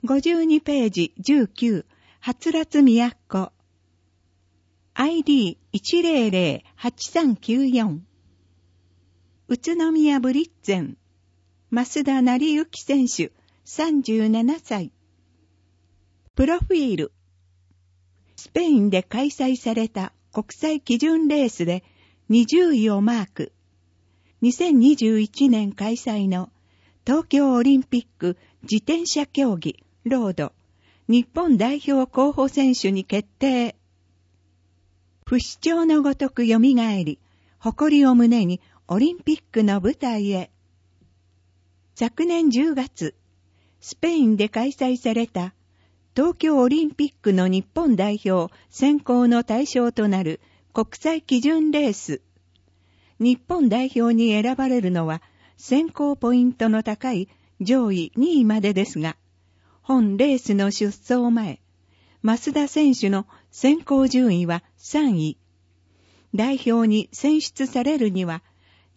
52ページ19、はつらつみやっこ。ID1008394。宇都宮ブリッツェン。増田成幸選手、37歳。プロフィール。スペインで開催された国際基準レースで20位をマーク。2021年開催の東京オリンピック自転車競技ロード日本代表候補選手に決定。不死鳥のごとく蘇り、誇りを胸にオリンピックの舞台へ。昨年10月、スペインで開催された東京オリンピックの日本代表選考の対象となる国際基準レース。日本代表に選ばれるのは選考ポイントの高い上位2位までですが、本レースの出走前、増田選手の選考順位は3位。代表に選出されるには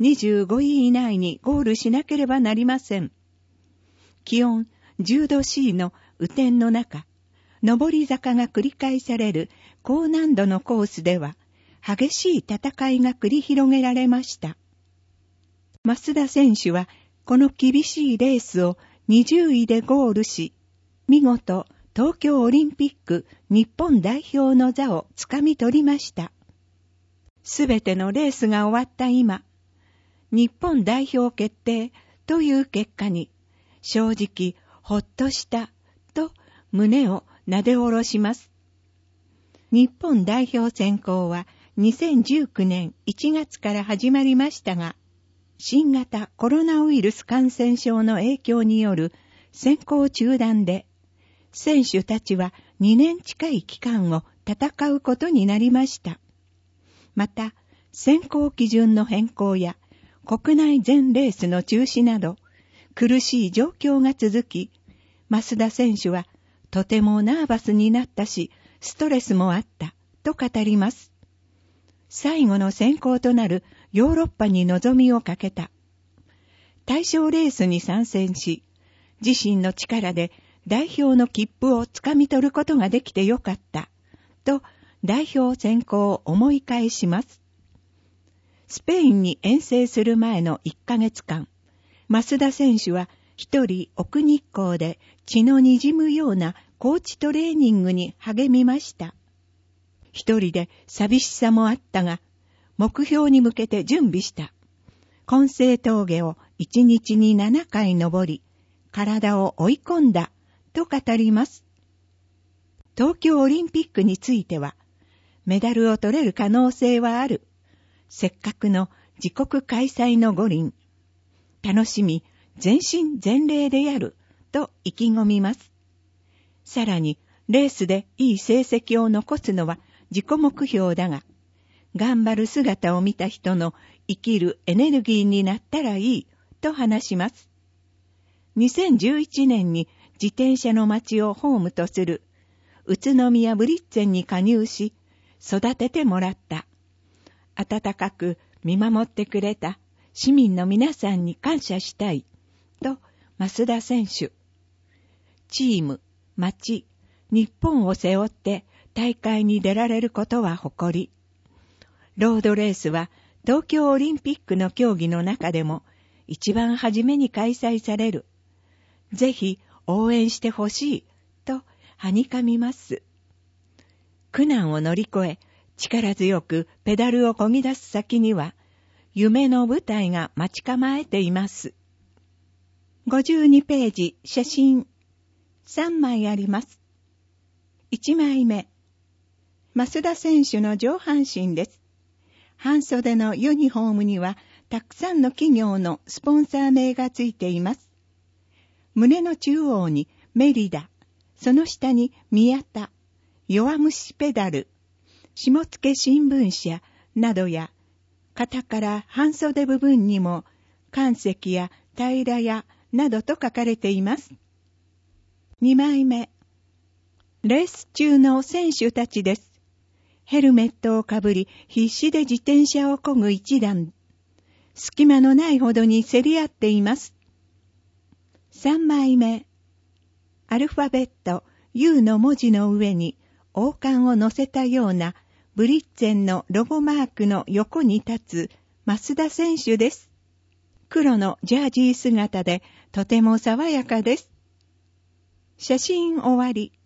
25位以内にゴールしなければなりません。気温10度 C の雨天の中、上り坂が繰り返される高難度のコースでは、激しい戦いが繰り広げられました。増田選手はこの厳しいレースを20位でゴールし、見事東京オリンピック日本代表の座をつかみ取りました。すべてのレースが終わった今、日本代表決定という結果に正直ほっとしたと胸をなで下ろします。日本代表選考は2019年1月から始まりましたが、新型コロナウイルス感染症の影響による選考中断で、選手たちは2年近い期間を戦うことになりました。また、選考基準の変更や国内全レースの中止など、苦しい状況が続き、増田選手はとてもナーバスになったし、ストレスもあったと語ります。最後の選考となるヨーロッパに望みをかけた。対象レースに参戦し、自身の力で代表の切符をつかみ取ることができてよかった、と代表選考を思い返します。スペインに遠征する前の1ヶ月間、増田選手は一人奥日光で血の滲むような高地トレーニングに励みました。一人で寂しさもあったが、目標に向けて準備した。金星峠を1日に7回登り、体を追い込んだと語ります。東京オリンピックについては、メダルを取れる可能性はある。せっかくの自国開催の五輪。楽しみ、全身全霊でやると意気込みます。さらに、レースでいい成績を残すのは自己目標だが、頑張る姿を見た人の生きるエネルギーになったらいいと話します。2011年に自転車の街をホームとする宇都宮ブリッツェンに加入し、育ててもらった。温かく見守ってくれた市民の皆さんに感謝したいと増田選手。チーム、町、日本を背負って大会に出られることは誇り。ロードレースは東京オリンピックの競技の中でも一番初めに開催される。ぜひ応援してほしいとはにかみます。苦難を乗り越え力強くペダルを漕ぎ出す先には夢の舞台が待ち構えています。52ページ写真3枚あります。1枚目、増田選手の上半身です。半袖のユニフォームにはたくさんの企業のスポンサー名がついています。胸の中央にメリダ、その下に宮田、弱虫ペダル、下野新聞社などや、肩から半袖部分にも関石や平屋などと書かれています。2枚目、レース中の選手たちです。ヘルメットをかぶり必死で自転車を漕ぐ一団。隙間のないほどに競り合っています。3枚目。 アルファベット U の文字の上に王冠を乗せたようなブリッツェンのロゴマークの横に立つ増田選手です。黒のジャージー姿でとても爽やかです。写真終わり。